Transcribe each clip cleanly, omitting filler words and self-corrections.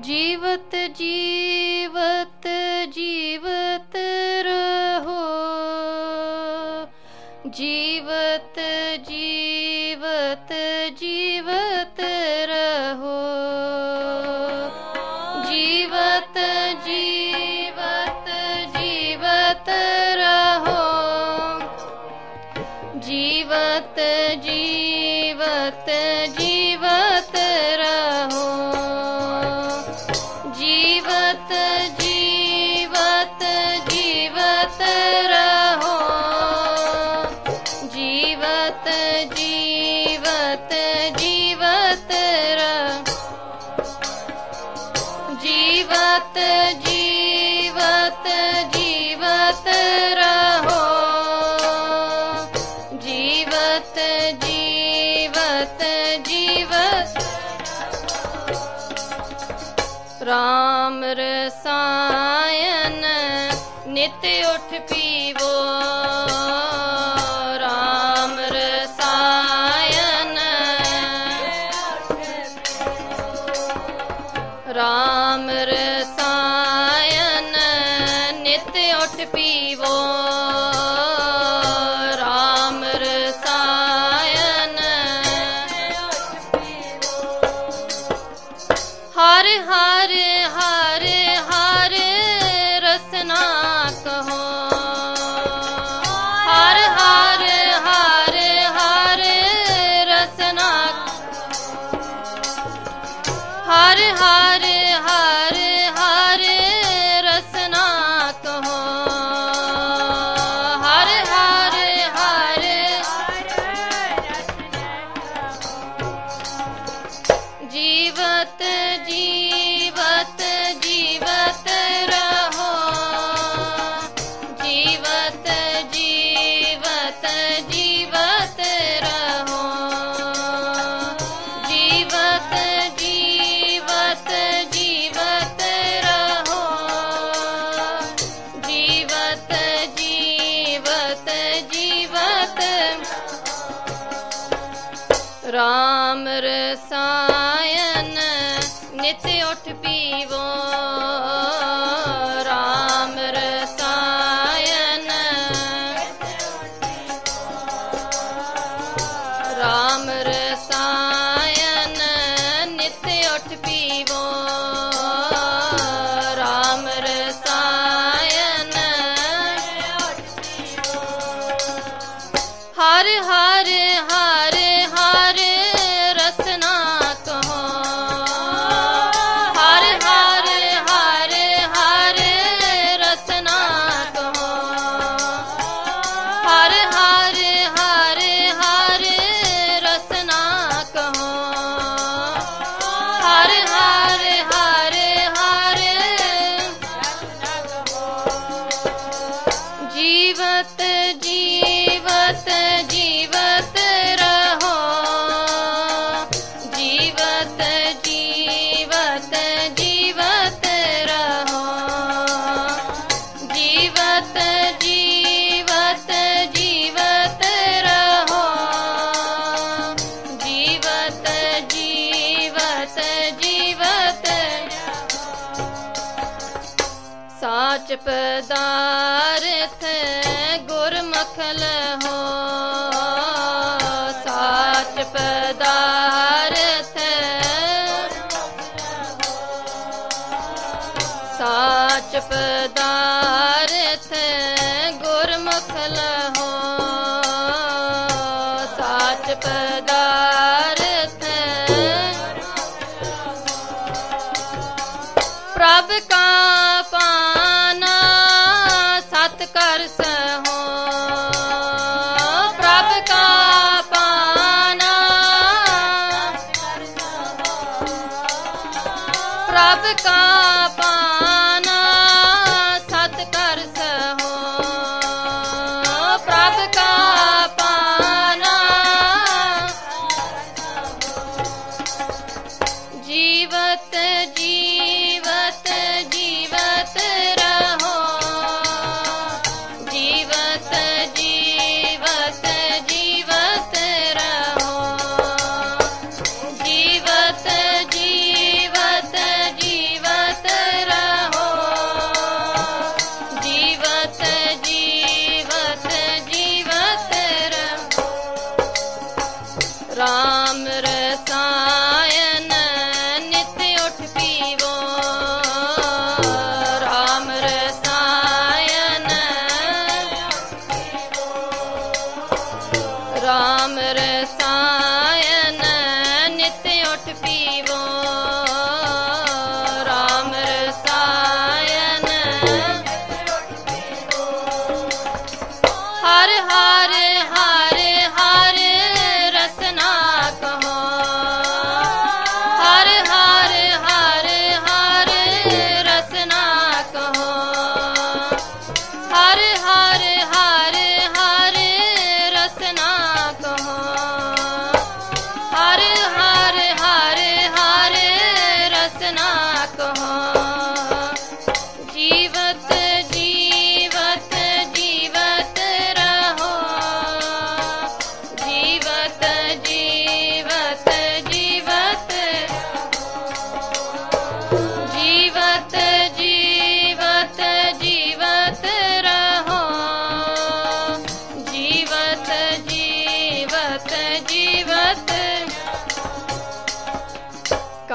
जीवत जीवत जीवत रहो, जीवत जीवत जीवत रहो, जीवत जीवत जीवत रहो, जीवत जीवत जीवत रहो, जीवत जीवत जीवत रहो, जीवत जीवत जीवत रहो, जीवत जीवत जीवत रहो, जीवत जीवत जीवत राम रसायन नित उठ पीवो, राम रसायन, राम रसायन नित उठ पीवो, राम रसायन, हर हर हर हर रसना कहो, हर हर हर हर रसना, हर हर हर हर रसना कहो, हर हर हर जीवत जीवत जीवत रहो, जीवत जीवत जीवत रहो, जीवत जीवत जीवत रहो, जीवत जीवत जीवत राम रसायन नित उठ पीवो, राम रसायन, राम रसायन नित उठ पीवो, राम रसायन, हर हर हर हर रसना कहो, हर हर हर हर रसना कहो, हर हर हर हर रसना कहो, हर हर हर हर जीवत जीवत जीवत रहो, जीवत जीवत जीवत रहो, जीवत जीवत जीवत रहो, जीवत जीवत जीवत साच पदार्थ गुरमुख लहो, साच पदार्थ, साच पदार्थ गुरमुख लहो, साच पदार्थ प्रभ का पाना सत कर सहो, प्रभ का पाना, प्रभ का पाना सत कर सहो, प्रभ का पाना, जीवत जीवत जीवत रहो,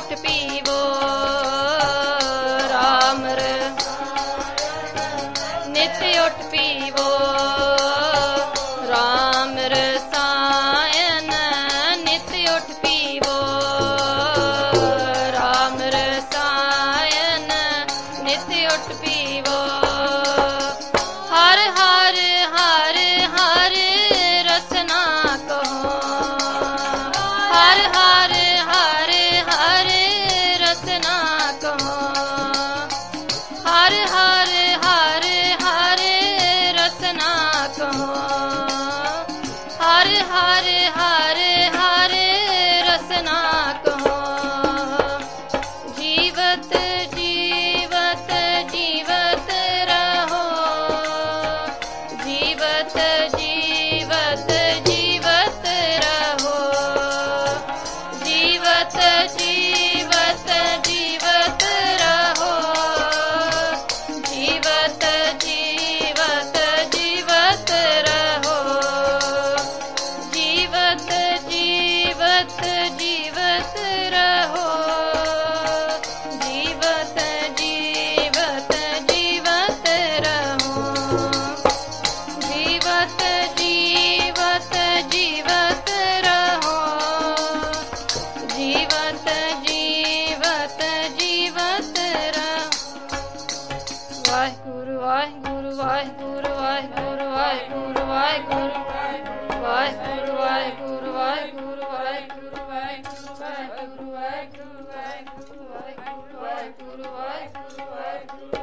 ओट पीवो राम नित्य ओट पीवो राम रसायन नित्य ओट पीवो राम रसायन नित्य ओट पीवो हर हर हर हर रसना कहो हर हर हर हर रसना कहो हर हर हर हर रसना कहो हर हर हर हर रसना कहो जीवत जीवत जीवत रहो जीवत जीवत जीवत रहो जीवत जीवत जीवत रहो जीवत जीवत जीवत रहो जीवत जीवत जीवत रहो जीवत जीवत जीवत रहो जीवत जीवत जीवत रहो जीवत जीवत जीवत रहो वाहिगुरु वाहिगुरु वाहिगुरु वाहिगुरु वाहिगुरु वाहिगुरु वाहिगुरु वाहिगुरु वाहिगुरु वाहिगुरु वाहिगुरु वाहिगुरु वाहिगुरु वाहिगुरु वाहिगुरु वाहिगुरु वाहिगुरु वाहिगुरु